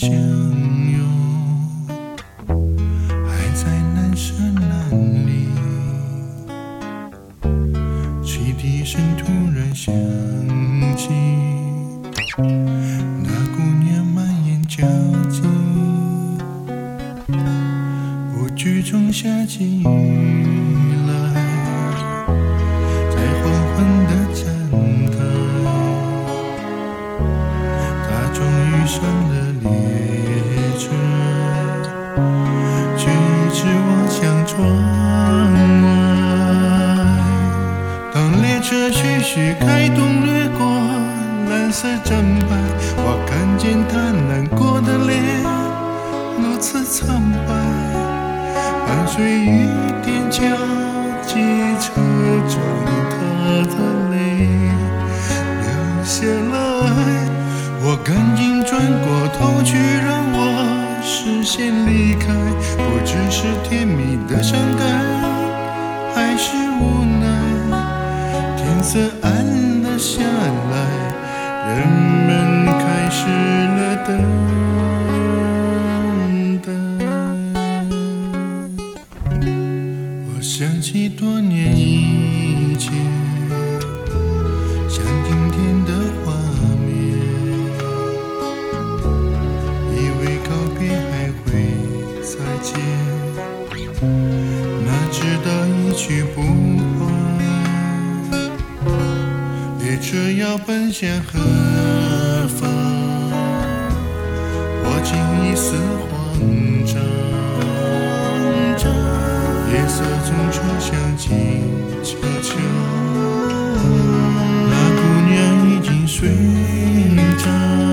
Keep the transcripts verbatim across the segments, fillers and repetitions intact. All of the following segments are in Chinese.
相拥，还在难舍难离。汽笛声突然响起，那姑娘满眼焦急，不觉中下起雨来，在缓缓的站台，她终于上了列车，却一直望向窗外。当列车徐徐开动掠过蓝色站牌，我看见她难过的脸如此苍白，伴随雨点交集，车窗她的泪流下来。我赶紧转过头去，让我视线离开，不知是甜蜜的伤感，还是无奈。天色暗了下来，人们开始了等待。我想起多年以前，像今天的画面，以为告别还会再见，哪知道一去不还。列车要奔向何方？我竟一丝慌张。夜色从车厢静悄悄，那姑娘已经睡着。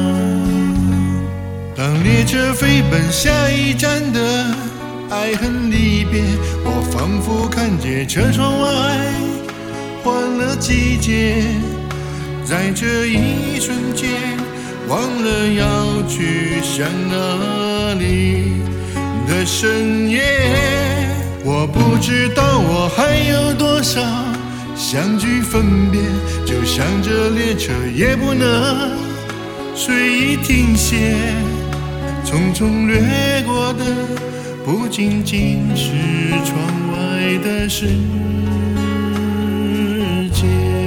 当列车飞奔下一站的爱恨离别，我仿佛看见车窗外换了季节，在这一瞬间忘了要去向哪里的深夜。我不知道我还有多少相聚分别，就像这列车也不能随意停歇，匆匆掠过的不仅仅是窗外的世界。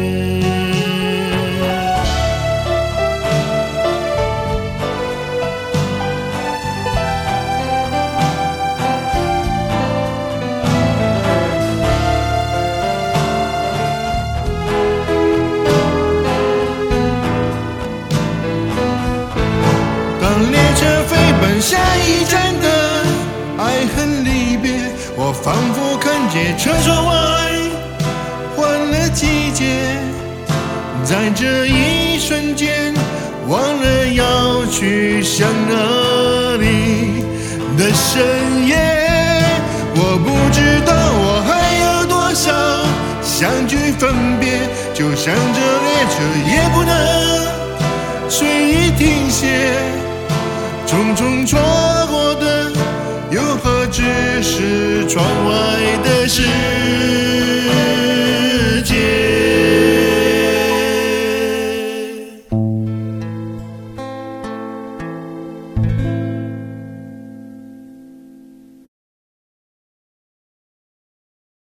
下一站的爱恨离别，我仿佛看见车窗外换了季节，在这一瞬间忘了要去向哪里的深夜。我不知道我还有多少相聚分别，就像这列车也不能随意停歇，匆匆错过的又何止是窗外的世界。